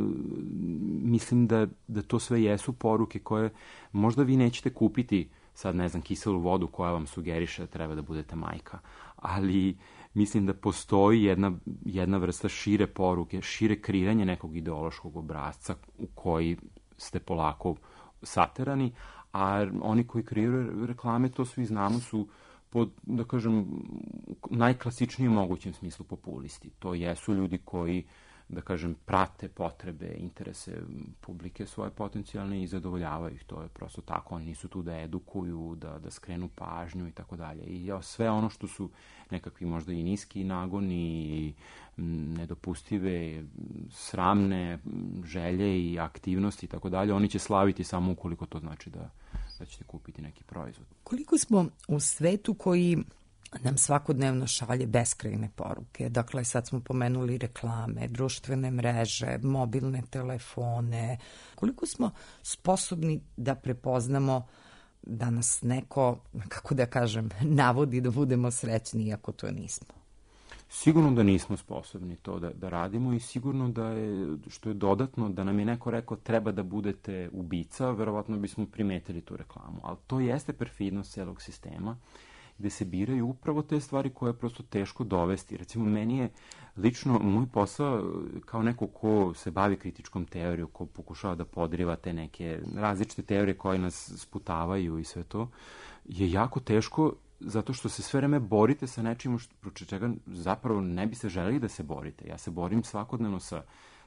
mislim da, da to sve jesu poruke koje možda vi nećete kupiti sad, ne znam, kiselu vodu koja vam sugeriše da treba da budete majka, ali mislim da postoji jedna, jedna vrsta šire poruke, šire kreiranje nekog ideološkog obrazca u koji ste polako saterani, a oni koji kreiraju reklame, to svi znamo, su pod, da kažem, najklasičnijem mogućem smislu populisti. To jesu ljudi koji, da kažem, prate potrebe, interese publike svoje potencijalne i zadovoljavaju ih. To je prosto tako. Oni nisu tu da edukuju, da, da skrenu pažnju i tako dalje. I ja, sve ono što su nekakvi možda i niski nagoni i nedopustive, sramne želje i aktivnosti i tako dalje, oni će slaviti samo ukoliko to znači da, da ćete kupiti neki proizvod. Koliko smo u svetu koji nam svakodnevno šalje beskrajne poruke. Dakle, sad smo pomenuli reklame, društvene mreže, mobilne telefone. Koliko smo sposobni da prepoznamo da nas neko, kako da kažem, navodi da budemo srećni, iako to nismo? Sigurno da nismo sposobni to da, da radimo i sigurno da je, što je dodatno, da nam je neko rekao treba da budete ubica, verovatno bismo primetili tu reklamu. Ali to jeste perfidnost celog sistema, gde se biraju upravo te stvari koje je prosto teško dovesti. Recimo, meni je lično moj posao kao neko ko se bavi kritičkom teorijom, ko pokušava da podriva te neke različite teorije koje nas sputavaju i sve to, je jako teško zato što se sve vreme borite sa nečim što, proče čega zapravo ne biste želeli da se borite. Ja se borim svakodnevno sa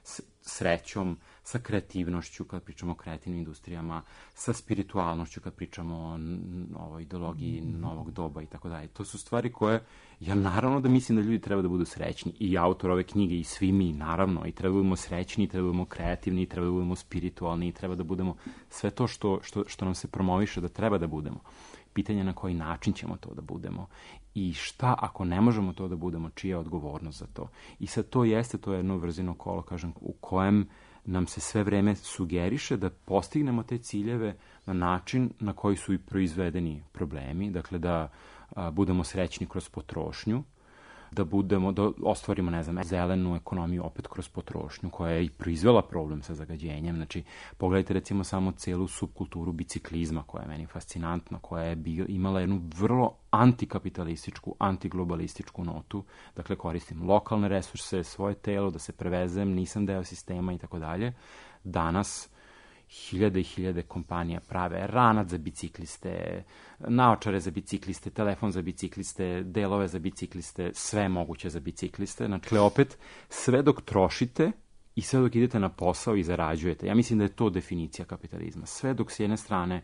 srećom, sa kreativnošću kad pričamo o kreativnim industrijama, sa spiritualnošću kad pričamo o, o ideologiji novog doba i tako dalje. To su stvari koje, ja naravno da mislim da ljudi treba da budu srećni, i autor ove knjige i svi mi, naravno, i treba da budemo srećni, i treba da budemo kreativni, i treba da budemo spiritualni, i treba da budemo sve to što, što, što nam se promoviše da treba da budemo. Pitanje na koji način ćemo to da budemo i šta ako ne možemo to da budemo, čija je odgovornost za to. I sad to jeste, to je jedno vrzino kolo, kažem, u kojem nam se sve vreme sugeriše da postignemo te ciljeve na način na koji su i proizvedeni problemi, dakle da a, budemo srećni kroz potrošnju, da budemo, da ostvarimo, ne znam, zelenu ekonomiju opet kroz potrošnju, koja je i proizvela problem sa zagađenjem. Znači, pogledajte recimo samo celu subkulturu biciklizma, koja je meni fascinantna, koja je bio, imala jednu vrlo antikapitalističku, antiglobalističku notu. Dakle, koristim lokalne resurse, svoje telo, da se prevezem, nisam deo sistema i tako dalje. Danas hiljade i hiljade kompanija prave ranac za bicikliste, naočare za bicikliste, telefon za bicikliste, delove za bicikliste, sve moguće za bicikliste. Znači, opet, sve dok trošite i sve dok idete na posao i zarađujete. Ja mislim da je to definicija kapitalizma. Sve dok s jedne strane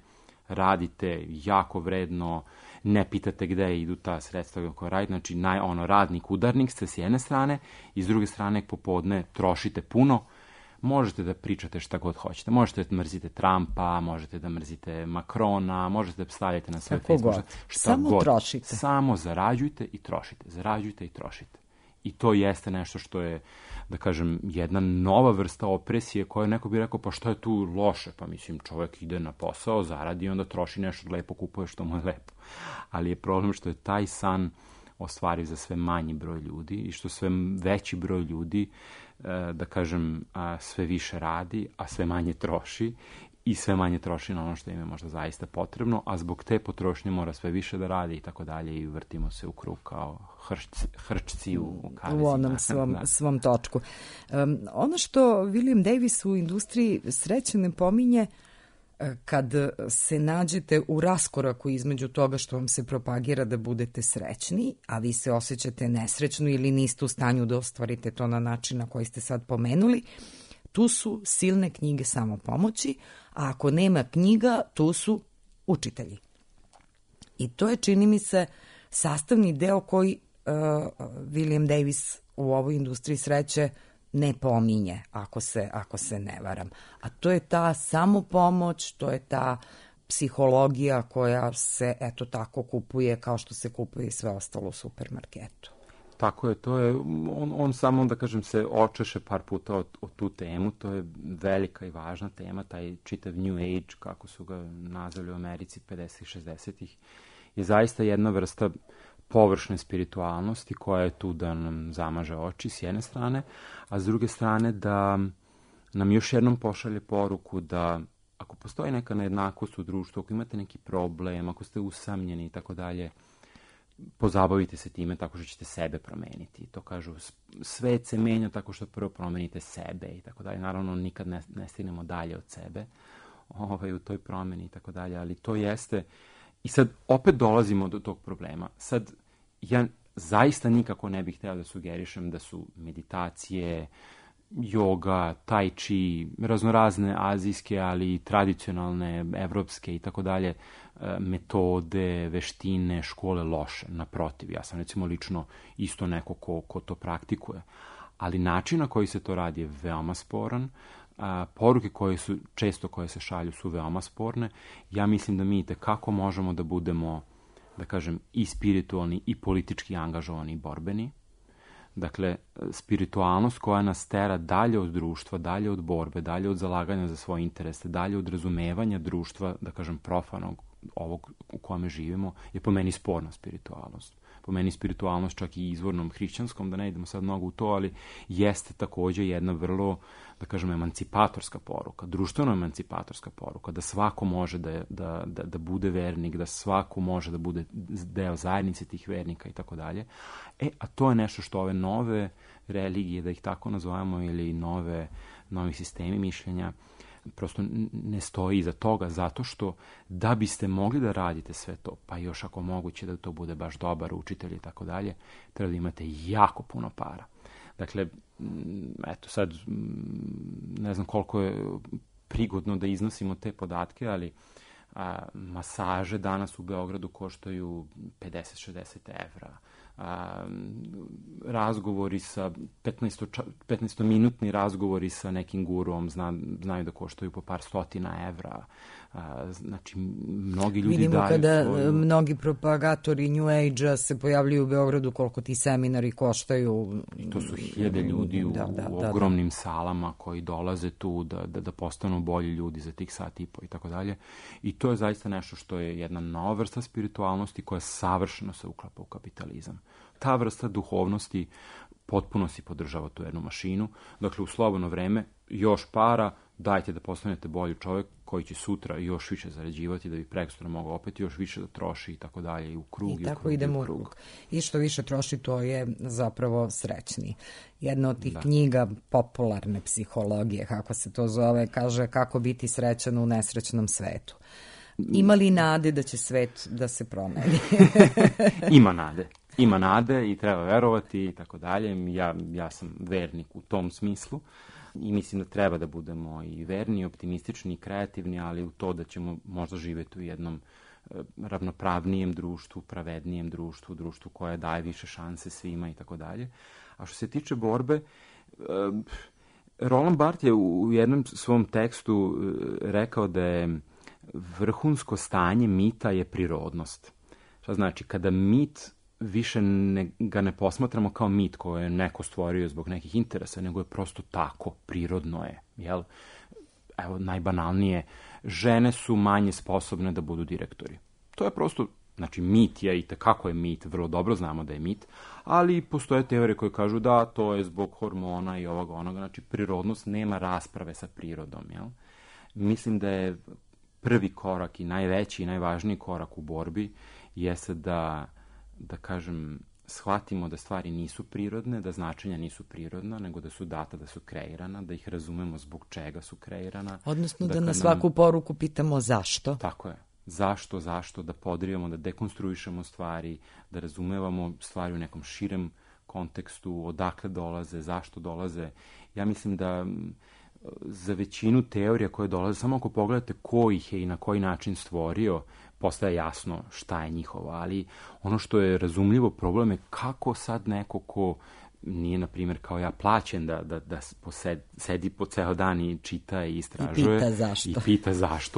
radite jako vredno, ne pitate gde idu ta sredstva koja radite, znači naj, ono, radnik, udarnik ste s jedne strane i s druge strane popodne trošite puno. Možete da pričate šta god hoćete. Možete da mrzite Trumpa, možete da mrzite Makrona, možete da stavljate na svoj Facebook. God. Šta Samo god. trošite. Samo zarađujte i trošite. Zarađujte i trošite. I to jeste nešto što je, da kažem, jedna nova vrsta opresije koja neko bi rekao, pa šta je tu loše? Pa mislim, čovjek ide na posao, zaradi i onda troši nešto lepo, kupuje što mu je lepo. Ali je problem što je taj san ostvariv za sve manji broj ljudi i što sve veći broj ljudi, da kažem, sve više radi, a sve manje troši i sve manje troši na ono što im je možda zaista potrebno, a zbog te potrošnje mora sve više da radi i tako dalje i vrtimo se u krug kao hrčci, hrčci u, u kavezima. U onom svom, da. svom točku. Um, ono što William Davis u industriji sreće ne pominje, kad se nađete u raskoraku između toga što vam se propagira da budete srećni, a vi se osjećate nesrećno ili niste u stanju da ostvarite to na način na koji ste sad pomenuli, tu su silne knjige samopomoći, a ako nema knjiga, tu su učitelji. I to je, čini mi se, sastavni deo koji uh, William Davis u ovoj industriji sreće ne pominje, ako se, ako se ne varam. A to je ta samopomoć, to je ta psihologija koja se eto tako kupuje kao što se kupuje i sve ostalo u supermarketu. Tako je, to je, on, on samo, da kažem, se očeše par puta o, o tu temu, to je velika i važna tema, taj čitav New Age, kako su ga nazvali u Americi pedesetih šezdesetih, je zaista jedna vrsta površne spiritualnosti koja je tu da nam zamaže oči s jedne strane, a s druge strane da nam još jednom pošalje poruku da ako postoji neka nejednakost u društvu, ako imate neki problem, ako ste usamljeni i tako dalje, pozabavite se time tako što ćete sebe promeniti. To kažu, svet se menja tako što prvo promenite sebe i tako dalje. Naravno, nikad ne, ne stignemo dalje od sebe ovaj, u toj promeni i tako dalje, ali to jeste. I sad opet dolazimo do tog problema. Sad, ja zaista nikako ne bih hteo da sugerišem da su meditacije, joga, tai chi, raznorazne azijske, ali i tradicionalne, evropske i tako dalje metode, veštine, škole loše. Naprotiv, ja sam recimo lično isto neko ko, ko to praktikuje. Ali način na koji se to radi je veoma sporan. A, poruke koje su, često koje se šalju su veoma sporne. Ja mislim da mi itekako možemo da budemo, da kažem, i spiritualni i politički angažovani i borbeni. Dakle, spiritualnost koja nas tera dalje od društva, dalje od borbe, dalje od zalaganja za svoje interese, dalje od razumevanja društva, da kažem, profanog, ovog u kome živimo, je po meni sporna spiritualnost. Po meni spiritualnost čak i izvornom hrišćanskom, da ne idemo sad mnogo u to, ali jeste takođe jedna vrlo, da kažem, emancipatorska poruka, društveno emancipatorska poruka, da svako može da, da, da, da bude vernik, da svako može da bude deo zajednice tih vernika i tako dalje. E, a to je nešto što ove nove religije, da ih tako nazovemo, ili nove, novi sistemi mišljenja, prosto ne stoji iza toga, zato što da biste mogli da radite sve to, pa još ako moguće da to bude baš dobar učitelj i tako dalje, treba da imate jako puno para. Dakle, eto sad, ne znam koliko je prigodno da iznosimo te podatke, ali a, masaže danas u Beogradu koštaju pedeset do šezdeset evra. A, razgovori sa petnaestominutni razgovori sa nekim guruom zna, znaju da koštaju po par stotina evra. A, znači, mnogi ljudi Vidimo daju kada svoju... mnogi propagatori New Age-a se pojavljuju u Beogradu, koliko ti seminari koštaju. I to su hiljade ljudi u, da, da, u ogromnim da, da. salama koji dolaze tu da, da, da postanu bolji ljudi za tih sat i po i tako dalje. I to je zaista nešto što je jedna nova vrsta spiritualnosti koja savršeno se uklapa u kapitalizam. Ta vrsta duhovnosti potpuno si podržava tu jednu mašinu. Dakle, u slobodno vreme još para, dajte da postanete bolji čovjek koji će sutra još više zarađivati da bi prekosutra mogao opet još više da troši i tako dalje i u krug i, i tako krug, idemo i u krug. I što više troši, to je zapravo srećni. Jedna od tih da. knjiga popularne psihologije, kako se to zove, kaže kako biti srećan u nesrećnom svetu. Ima li nade da će svet da se promeni? Ima nade. Ima nade i treba verovati i tako dalje. Ja, ja sam vernik u tom smislu i mislim da treba da budemo i verni, optimistični i kreativni, ali u to da ćemo možda živjeti u jednom ravnopravnijem društvu, pravednijem društvu, društvu koje daje više šanse svima i tako dalje. A što se tiče borbe, Roland Barthes je u jednom svom tekstu rekao da je vrhunsko stanje mita je prirodnost. Šta znači, kada mit više ne, ga ne posmatramo kao mit koji je neko stvorio zbog nekih interesa, nego je prosto tako, prirodno je. Jel? Evo, najbanalnije, žene su manje sposobne da budu direktori. To je prosto, znači, mit je i tekako je mit, vrlo dobro znamo da je mit, ali postoje teorije koje kažu da to je zbog hormona i ovoga onoga, znači, prirodnost nema rasprave sa prirodom. Jel? Mislim da je prvi korak i najveći i najvažniji korak u borbi jeste da, da kažem, shvatimo da stvari nisu prirodne, da značenja nisu prirodna, nego da su data, da su kreirana, da ih razumemo zbog čega su kreirana. Odnosno da, da na svaku nam... poruku pitamo zašto. Tako je. Zašto, zašto, da podrijemo, da dekonstruišemo stvari, da razumevamo stvari u nekom širem kontekstu, odakle dolaze, zašto dolaze. Ja mislim da za većinu teorija koje dolaze, samo ako pogledate ko ih je i na koji način stvorio, postaje jasno šta je njihovo, ali ono što je razumljivo problem je kako sad neko ko nije, na primjer, kao ja plaćen da, da, da posed, sedi po ceo dan i čita i istražuje. I pita zašto. I pita zašto.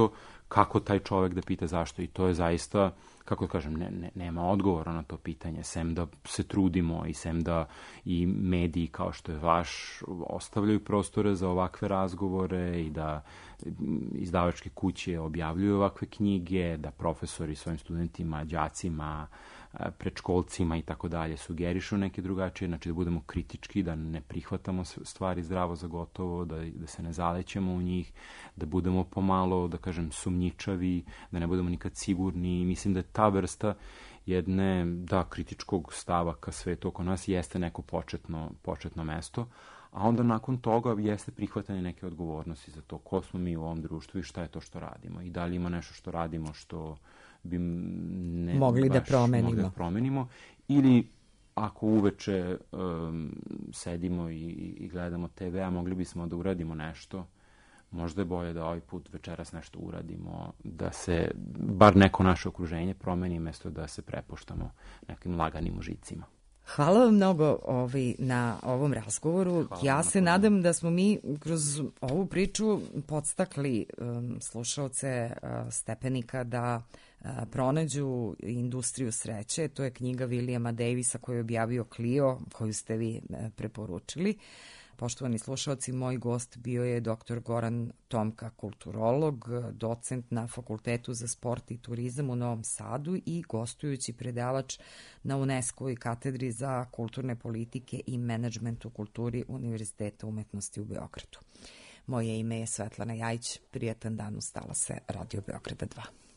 kako taj čovek da pita zašto. I to je zaista, kako da kažem, ne, ne, nema odgovora na to pitanje, sem da se trudimo i sem da i mediji kao što je vaš ostavljaju prostore za ovakve razgovore i da izdavačke kuće objavljuju ovakve knjige, da profesori svojim studentima, đacima, predškolcima i tako dalje sugerišu neke drugačije, znači da budemo kritički, da ne prihvatamo stvari zdravo za gotovo, da, da se ne zalećemo u njih, da budemo pomalo, da kažem, sumnjičavi, da ne budemo nikad sigurni. Mislim da je ta vrsta jedne, da, kritičkog stava ka svetu oko nas jeste neko početno, početno mesto, a onda nakon toga jeste prihvatanje neke odgovornosti za to ko smo mi u ovom društvu i šta je to što radimo i da li ima nešto što radimo što bi ne mogli, baš da promenimo. mogli da promenimo ili ako uveče um, sedimo i, i gledamo te ve, a mogli bismo da uradimo nešto, možda je bolje da ovaj put večeras nešto uradimo, da se bar neko naše okruženje promeni mesto da se prepuštamo nekim laganim užicima. Hvala vam mnogo ovaj, na ovom razgovoru. Hvala, ja se nadam da smo mi kroz ovu priču podstakli um, slušaoce uh, Stepenika da uh, pronađu industriju sreće. To je knjiga Williama Davisa koju je objavio Clio, koju ste vi uh, preporučili. Poštovani slušalci, moj gost bio je doktor Goran Tomka, kulturolog, docent na Fakultetu za sport i turizam u Novom Sadu i gostujući predavač na UNESCO-voj katedri za kulturne politike i menadžment u kulturi Univerziteta umetnosti u Beogradu. Moje ime je Svetlana Jajić, prijatan dan, ustala se Radio Beograda dva.